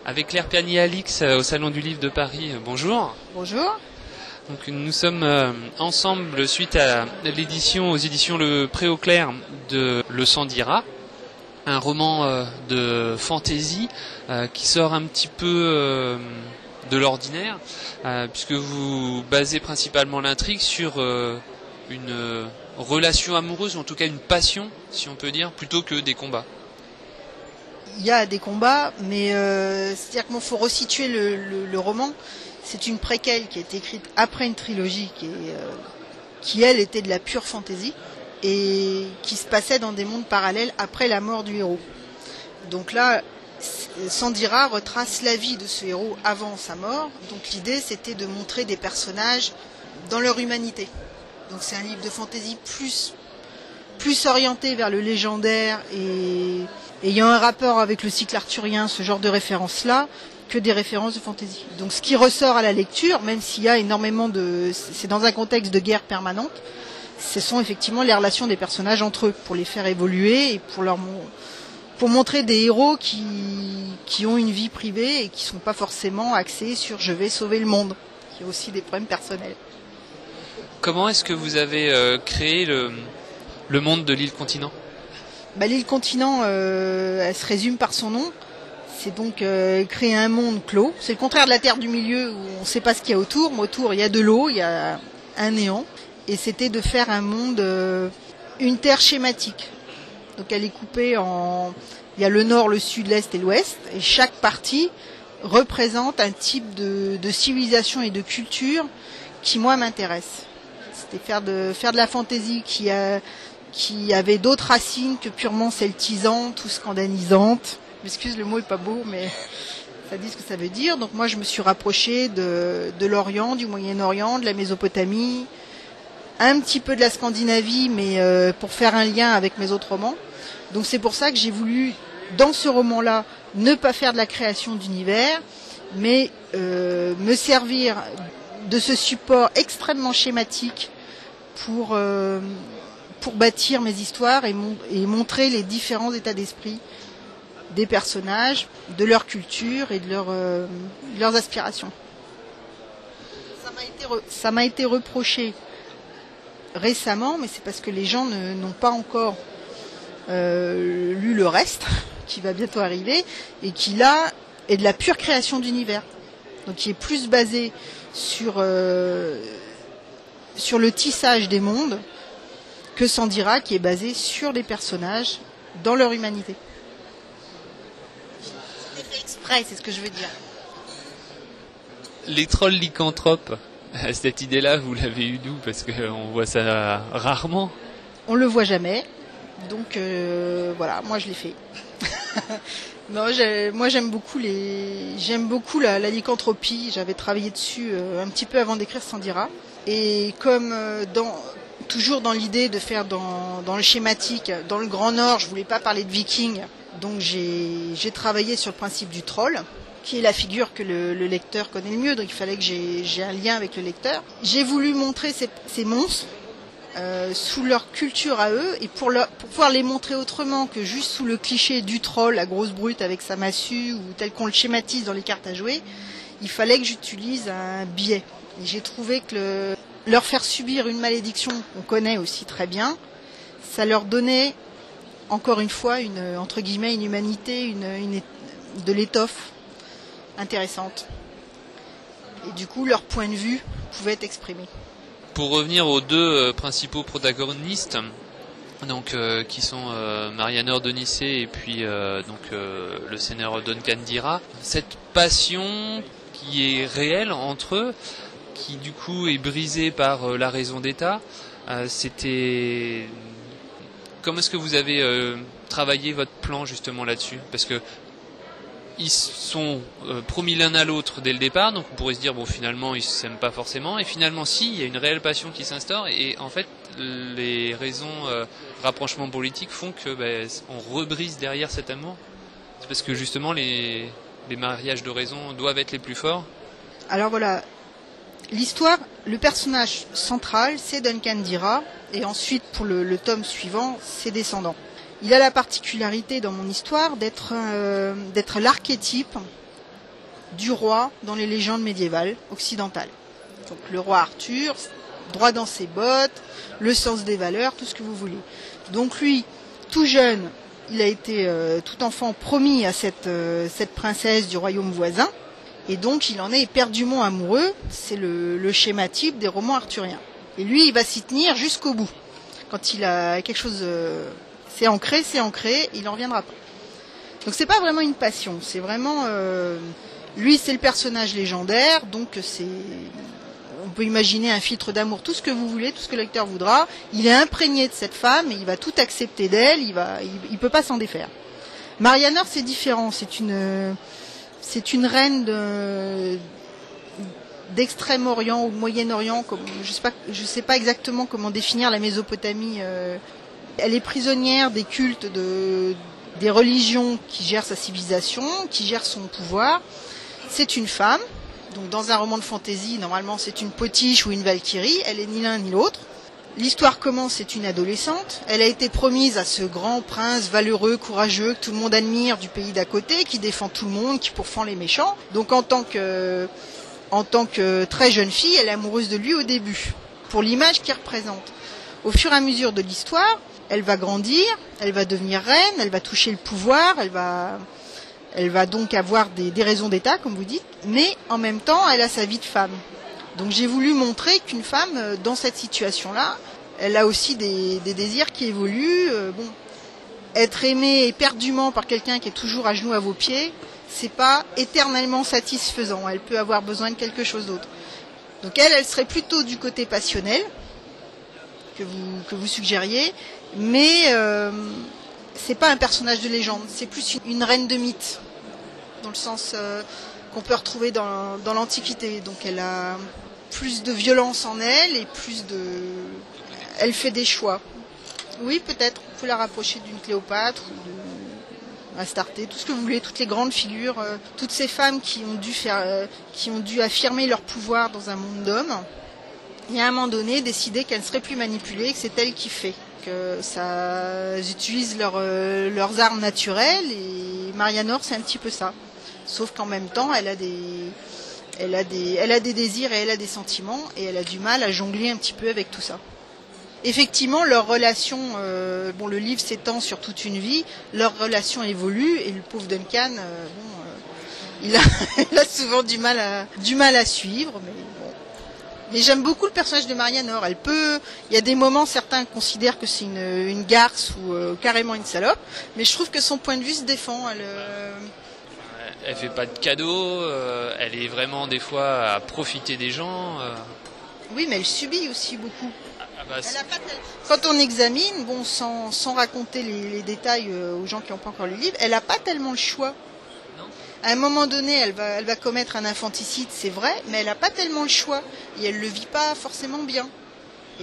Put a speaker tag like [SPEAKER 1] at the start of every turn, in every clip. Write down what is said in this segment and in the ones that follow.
[SPEAKER 1] avec Claire Piani-Alix au Salon du Livre de Paris. Bonjour.
[SPEAKER 2] Bonjour.
[SPEAKER 1] Donc, nous sommes ensemble suite à l'édition aux éditions Le Pré-Au-Clair de Le Sang d'Ira, un roman de fantaisie qui sort un petit peu de l'ordinaire, puisque vous basez principalement l'intrigue sur une relation amoureuse, ou en tout cas une passion, si on peut dire, plutôt que des combats.
[SPEAKER 2] Il y a des combats, mais c'est-à-dire qu'il faut resituer le roman. C'est une préquelle qui a été écrite après une trilogie qui elle, était de la pure fantaisie et qui se passait dans des mondes parallèles après la mort du héros. Donc là, Sang d'Ira retrace la vie de ce héros avant sa mort. Donc l'idée, c'était de montrer des personnages dans leur humanité. Donc c'est un livre de fantaisie plus orienté vers le légendaire et ayant un rapport avec le cycle arthurien, ce genre de références-là, que des références de fantaisie. Donc ce qui ressort à la lecture, même s'il y a énormément c'est dans un contexte de guerre permanente, ce sont effectivement les relations des personnages entre eux, pour les faire évoluer et pour montrer des héros qui ont une vie privée et qui ne sont pas forcément axés sur « je vais sauver le monde », qui a aussi des problèmes personnels.
[SPEAKER 1] Comment est-ce que vous avez créé le monde de l'île continent ?
[SPEAKER 2] L'île continent, elle se résume par son nom. C'est donc créer un monde clos. C'est le contraire de la Terre du Milieu où on ne sait pas ce qu'il y a autour. Mais autour, il y a de l'eau, il y a un néant. Et c'était de faire un monde, une Terre schématique. Donc elle est coupée en... Il y a le nord, le sud, l'est et l'ouest. Et chaque partie représente un type de civilisation et de culture qui, moi, m'intéresse. C'était faire de la fantaisie qui avait d'autres racines que purement celtisantes ou scandalisantes. Je m'excuse, le mot est pas beau, mais ça dit ce que ça veut dire. Donc moi, je me suis rapprochée de l'Orient, du Moyen-Orient, de la Mésopotamie, un petit peu de la Scandinavie, mais pour faire un lien avec mes autres romans. Donc c'est pour ça que j'ai voulu, dans ce roman-là, ne pas faire de la création d'univers, mais me servir de ce support extrêmement schématique pour bâtir mes histoires et montrer les différents états d'esprit des personnages, de leur culture et de leurs aspirations. Ça m'a été reproché récemment, mais c'est parce que les gens n'ont pas encore lu le reste, qui va bientôt arriver, et qui là est de la pure création d'univers. Donc qui est plus basé sur le tissage des mondes que Sang d'Ira, qui est basé sur les personnages dans leur humanité. C'était fait exprès, c'est ce que je veux dire.
[SPEAKER 1] Les trolls lycanthropes, cette idée-là, vous l'avez eue d'où ? Parce qu'on voit ça rarement.
[SPEAKER 2] On le voit jamais, donc voilà, moi je l'ai fait. Non, moi j'aime beaucoup la lycanthropie. J'avais travaillé dessus un petit peu avant d'écrire Sang d'Ira. Et comme toujours dans l'idée de faire dans le schématique, dans le Grand Nord, je voulais pas parler de vikings, donc j'ai travaillé sur le principe du troll, qui est la figure que le lecteur connaît le mieux, donc il fallait que j'ai un lien avec le lecteur. J'ai voulu montrer ces monstres sous leur culture à eux, et pour pouvoir les montrer autrement que juste sous le cliché du troll, la grosse brute avec sa massue, ou tel qu'on le schématise dans les cartes à jouer, il fallait que j'utilise un biais. Et j'ai trouvé que leur faire subir une malédiction qu'on connaît aussi très bien, ça leur donnait, encore une fois, entre guillemets, une humanité, de l'étoffe intéressante. Et du coup, leur point de vue pouvait être exprimé.
[SPEAKER 1] Pour revenir aux deux principaux protagonistes, donc qui sont Marianne de Nicée et puis le seigneur Duncan d'Ira, cette passion qui est réelle entre eux, qui du coup est brisée par la raison d'État, c'était... Comment est-ce que vous avez travaillé votre plan justement là-dessus ? Parce que ils sont promis l'un à l'autre dès le départ, donc on pourrait se dire bon finalement ils s'aiment pas forcément, et finalement si, il y a une réelle passion qui s'instaure, et en fait les raisons rapprochement politique font que on rebrise derrière cet amour. C'est parce que justement les mariages de raison doivent être les plus forts.
[SPEAKER 2] Alors voilà, l'histoire, le personnage central c'est Duncan d'Ira, et ensuite pour le tome suivant ses descendants. Il a la particularité dans mon histoire d'être l'archétype du roi dans les légendes médiévales occidentales. Donc le roi Arthur, droit dans ses bottes, le sens des valeurs, tout ce que vous voulez. Donc lui, tout jeune, il a été tout enfant promis à cette princesse du royaume voisin, et donc il en est éperdument amoureux. C'est le schéma type des romans arthuriens. Et lui, il va s'y tenir jusqu'au bout. Quand il a quelque chose, c'est ancré, il n'en reviendra pas. Donc c'est pas vraiment une passion, c'est vraiment lui, c'est le personnage légendaire, donc on peut imaginer un filtre d'amour, tout ce que vous voulez, tout ce que le lecteur voudra. Il est imprégné de cette femme et il va tout accepter d'elle, il peut pas s'en défaire. Marianne, c'est différent, c'est une reine d'Extrême-Orient ou de Moyen-Orient, comme je sais pas exactement comment définir la Mésopotamie. Elle est prisonnière des cultes des religions qui gèrent sa civilisation, qui gèrent son pouvoir. C'est une femme, donc dans un roman de fantasy, normalement c'est une potiche ou une valkyrie, elle est ni l'un ni l'autre. L'histoire commence, c'est une adolescente, elle a été promise à ce grand prince valeureux, courageux, que tout le monde admire du pays d'à côté, qui défend tout le monde, qui pourfend les méchants. Donc en tant que très jeune fille, elle est amoureuse de lui au début, pour l'image qu'il représente. Au fur et à mesure de l'histoire, elle va grandir, elle va devenir reine, elle va toucher le pouvoir, elle va donc avoir des raisons d'État, comme vous dites, mais en même temps, elle a sa vie de femme. Donc j'ai voulu montrer qu'une femme, dans cette situation-là, elle a aussi des désirs qui évoluent. Être aimée éperdument par quelqu'un qui est toujours à genoux à vos pieds, c'est pas éternellement satisfaisant. Elle peut avoir besoin de quelque chose d'autre. Donc elle serait plutôt du côté passionnel que vous suggériez, mais c'est pas un personnage de légende, c'est plus une reine de mythe, dans le sens qu'on peut retrouver dans l'Antiquité. Donc elle a plus de violence en elle et elle fait des choix. Oui, peut-être, on peut la rapprocher d'une Cléopâtre ou d'Astarté, tout ce que vous voulez, toutes les grandes figures, toutes ces femmes qui ont dû affirmer leur pouvoir dans un monde d'hommes, et à un moment donné décider qu'elles ne seraient plus manipulées, que c'est elle qui fait. Elles utilisent leurs armes naturelles, et Marianne, c'est un petit peu ça. Sauf qu'en même temps, elle a des désirs et elle a des sentiments, et elle a du mal à jongler un petit peu avec tout ça. Effectivement, leur relation, le livre s'étend sur toute une vie, leur relation évolue, et le pauvre Duncan, il a souvent du mal à suivre, mais bon. Mais j'aime beaucoup le personnage de Marianne. Il y a des moments, certains considèrent que c'est une garce ou carrément une salope, mais je trouve que son point de vue se défend.
[SPEAKER 1] Elle fait pas de cadeaux, elle est vraiment des fois à profiter des gens.
[SPEAKER 2] Oui, mais elle subit aussi beaucoup. Quand on examine, sans raconter les détails aux gens qui n'ont pas encore lu le livre, elle n'a pas tellement le choix. À un moment donné, elle va commettre un infanticide, c'est vrai, mais elle n'a pas tellement le choix. Et elle ne le vit pas forcément bien. Et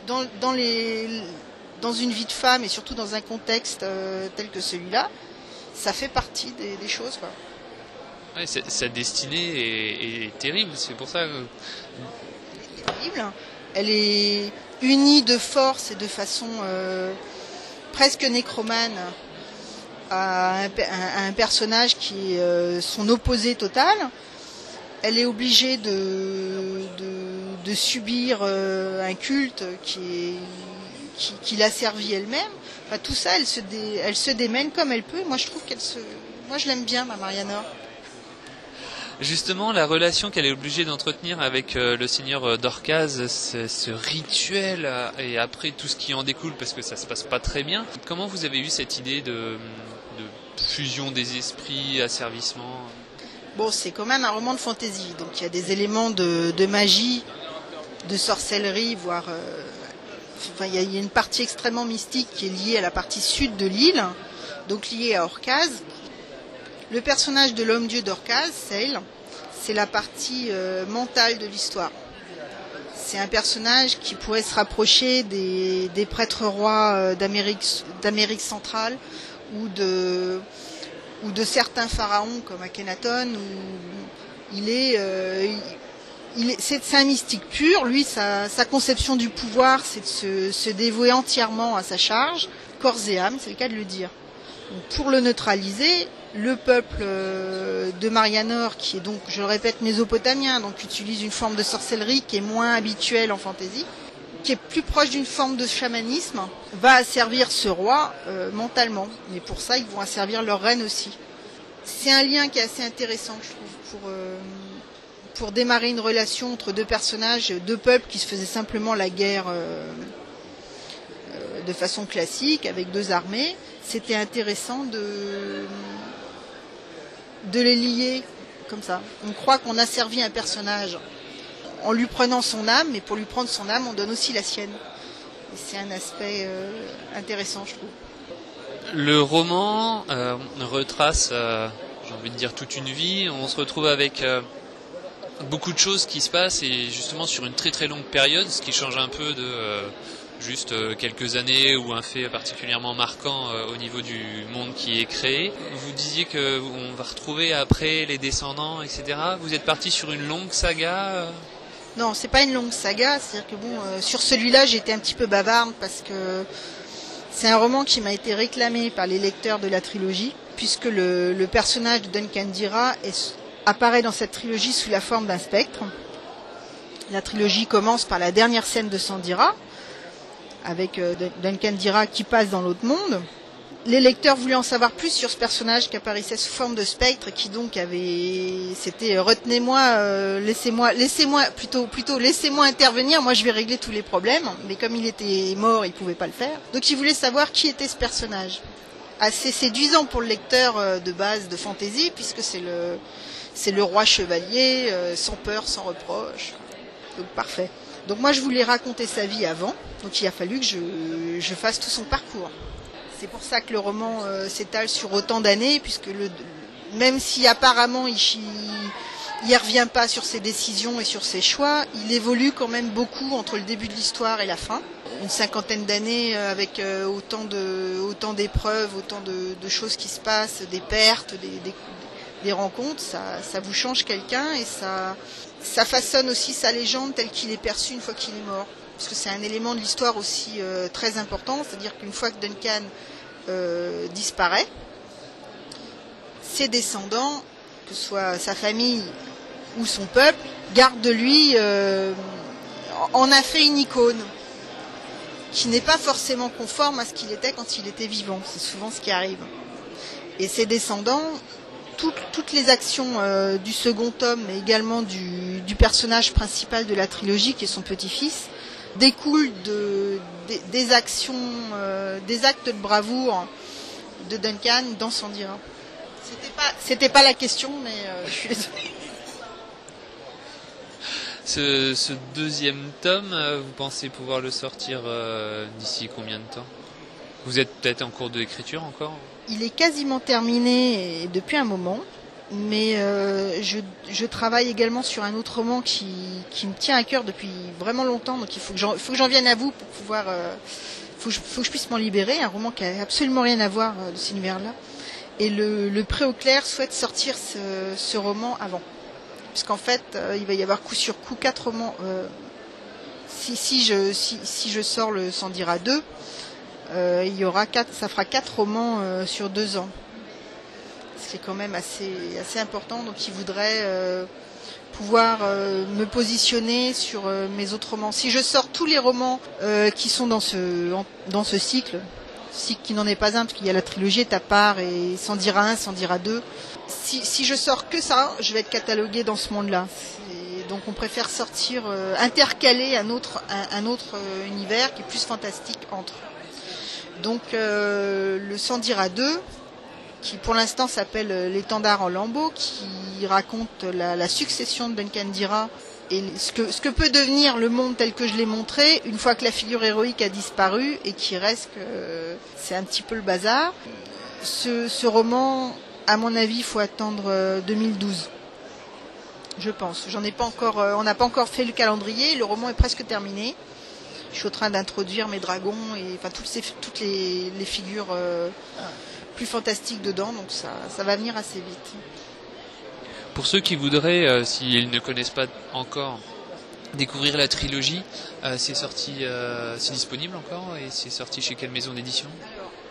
[SPEAKER 2] dans une vie de femme, et surtout dans un contexte tel que celui-là, ça fait partie des choses, quoi.
[SPEAKER 1] Ouais, sa destinée est terrible, c'est pour ça que...
[SPEAKER 2] Elle est terrible. Elle est unie de force et de façon presque nécromane à un personnage qui est son opposé total. Elle est obligée de subir un culte qui l'a servi elle-même. Enfin, tout ça, elle se démène comme elle peut. Moi, je l'aime bien, ma Marianne.
[SPEAKER 1] Justement, la relation qu'elle est obligée d'entretenir avec le seigneur d'Orcaz, ce rituel, et après tout ce qui en découle, parce que ça se passe pas très bien. Comment vous avez eu cette idée de fusion des esprits, asservissement ?
[SPEAKER 2] Bon, c'est quand même un roman de fantasy, donc il y a des éléments de magie, de sorcellerie, voire... il y a une partie extrêmement mystique qui est liée à la partie sud de l'île, donc liée à Orcaz. Le personnage de l'homme-dieu d'Orcaz, Sale, c'est la partie mentale de l'histoire. C'est un personnage qui pourrait se rapprocher des prêtres rois d'Amérique centrale ou de certains pharaons comme Akhenaton. C'est un mystique pur. Lui, sa conception du pouvoir, c'est de se dévouer entièrement à sa charge, corps et âme, c'est le cas de le dire. Donc, pour le neutraliser, le peuple de Marianor, qui est donc, je le répète, mésopotamien, donc utilise une forme de sorcellerie qui est moins habituelle en fantasy, qui est plus proche d'une forme de chamanisme, va asservir ce roi mentalement. Mais pour ça, ils vont asservir leur reine aussi. C'est un lien qui est assez intéressant, je trouve, pour démarrer une relation entre deux personnages, deux peuples qui se faisaient simplement la guerre de façon classique, avec deux armées. C'était intéressant de les lier comme ça. On croit qu'on a servi un personnage en lui prenant son âme, mais pour lui prendre son âme, on donne aussi la sienne. Et c'est un aspect intéressant, je trouve.
[SPEAKER 1] Le roman retrace, j'ai envie de dire, toute une vie. On se retrouve avec beaucoup de choses qui se passent, et justement sur une très très longue période, ce qui change un peu de juste quelques années ou un fait particulièrement marquant au niveau du monde qui est créé. Vous disiez qu'on va retrouver après les descendants, etc. Vous êtes parti sur une longue saga
[SPEAKER 2] Non, c'est pas une longue saga. C'est-à-dire que sur celui-là, j'ai été un petit peu bavarde parce que c'est un roman qui m'a été réclamé par les lecteurs de la trilogie, puisque le personnage de Duncan Dira apparaît dans cette trilogie sous la forme d'un spectre. La trilogie commence par la dernière scène de Sandira, avec Duncan Dira qui passe dans l'autre monde. Les lecteurs voulaient en savoir plus sur ce personnage qui apparaissait sous forme de spectre, qui donc c'était retenez-moi, laissez-moi intervenir, moi je vais régler tous les problèmes. Mais comme il était mort, il pouvait pas le faire. Donc ils voulaient savoir qui était ce personnage. Assez séduisant pour le lecteur de base de fantasy, puisque c'est le roi chevalier, sans peur, sans reproche. Donc parfait. Donc moi je voulais raconter sa vie avant, donc il a fallu que je fasse tout son parcours. C'est pour ça que le roman s'étale sur autant d'années, puisque même si apparemment il revient pas sur ses décisions et sur ses choix, il évolue quand même beaucoup entre le début de l'histoire et la fin. Une 50aine d'années avec autant d'épreuves, autant de choses qui se passent, des pertes, des rencontres, ça vous change quelqu'un, et ça façonne aussi sa légende telle qu'il est perçu une fois qu'il est mort. Parce que c'est un élément de l'histoire aussi très important, c'est-à-dire qu'une fois que Duncan disparaît, ses descendants, que ce soit sa famille ou son peuple, gardent de lui, en a fait une icône qui n'est pas forcément conforme à ce qu'il était quand il était vivant. C'est souvent ce qui arrive. Et ses descendants, toutes les actions du second tome, mais également du personnage principal de la trilogie, qui est son petit-fils, découlent des actions, des actes de bravoure de Duncan dans Sandira. C'était pas la question, mais je suis désolée.
[SPEAKER 1] Ce deuxième tome, vous pensez pouvoir le sortir d'ici combien de temps? Vous êtes peut-être en cours d'écriture encore?
[SPEAKER 2] Il est quasiment terminé depuis un moment, mais je travaille également sur un autre roman qui me tient à cœur depuis vraiment longtemps, donc il faut que j'en vienne à vous pour pouvoir... faut que je puisse m'en libérer, un roman qui n'a absolument rien à voir de cet univers-là. Et le Pré-au-Clair souhaite sortir ce roman avant. Puisqu'en fait, il va y avoir coup sur coup 4 romans. Si je sors le Sandira 2, il y aura ça fera 4 romans sur 2 ans. Ce qui est quand même assez important. Donc il voudrait pouvoir me positionner sur mes autres romans. Si je sors tous les romans qui sont dans ce cycle qui n'en est pas un, parce qu'il y a la trilogie est à part, et Sandira 1, Sandira 2. Si je sors que ça, je vais être cataloguée dans ce monde-là. Donc on préfère sortir, intercaler un autre univers qui est plus fantastique entre. Donc le Sandira 2, qui pour l'instant s'appelle L'étendard en lambeaux, qui raconte la succession de Duncan Dira et ce que peut devenir le monde tel que je l'ai montré une fois que la figure héroïque a disparu, et qui reste que c'est un petit peu le bazar. Ce roman, à mon avis, il faut attendre 2012. Je pense. J'en ai pas encore, on n'a pas encore fait le calendrier. Le roman est presque terminé. Je suis en train d'introduire mes dragons et enfin toutes les figures plus fantastiques dedans. Donc ça va venir assez vite.
[SPEAKER 1] Pour ceux qui voudraient, s'ils ne connaissent pas encore, découvrir la trilogie, c'est sorti, c'est disponible encore, et c'est sorti chez quelle maison d'édition?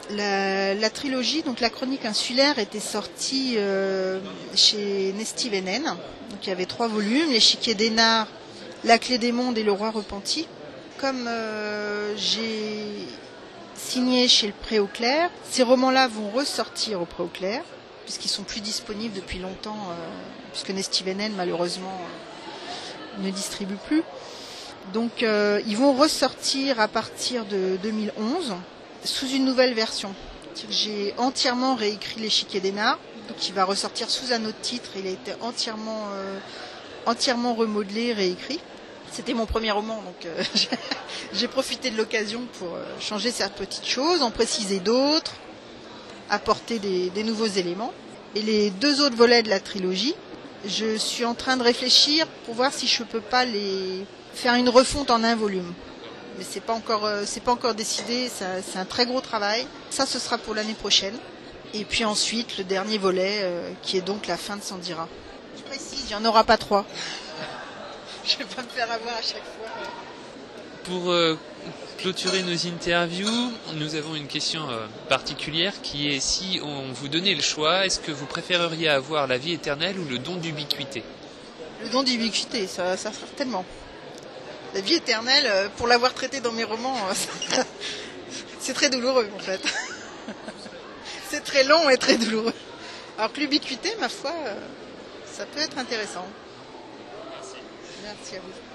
[SPEAKER 2] La trilogie, donc la chronique insulaire, était sortie chez Nesty Vénène. Donc il y avait 3 volumes, l'échiquier d'Énard, la clé des mondes et le roi repenti. Comme j'ai signé chez le Pré au Clair, ces romans-là vont ressortir au Pré au Clair, puisqu'ils sont plus disponibles depuis longtemps, puisque Nesty Vénène malheureusement ne distribue plus. Donc ils vont ressortir à partir de 2011 sous une nouvelle version. J'ai entièrement réécrit l'échiquier d'Énard, donc il va ressortir sous un autre titre. Il a été entièrement remodelé, réécrit. C'était mon premier roman, donc j'ai profité de l'occasion pour changer certaines petites choses, en préciser d'autres, apporter des nouveaux éléments. Et les 2 autres volets de la trilogie, je suis en train de réfléchir pour voir si je peux pas les faire une refonte en un volume. Mais c'est pas encore décidé, c'est un très gros travail. Ça, ce sera pour l'année prochaine. Et puis ensuite, le dernier volet, qui est donc la fin de Sandira. Je précise, il n'y en aura pas 3. Je vais pas me faire avoir à chaque fois.
[SPEAKER 1] Pour clôturer nos interviews, nous avons une question particulière qui est: si on vous donnait le choix, est-ce que vous préféreriez avoir la vie éternelle ou le don d'ubiquité?
[SPEAKER 2] Le don d'ubiquité, ça sera tellement. La vie éternelle, pour l'avoir traité dans mes romans, c'est très douloureux en fait. C'est très long et très douloureux. Alors que l'ubiquité, ma foi, ça peut être intéressant. Merci à vous.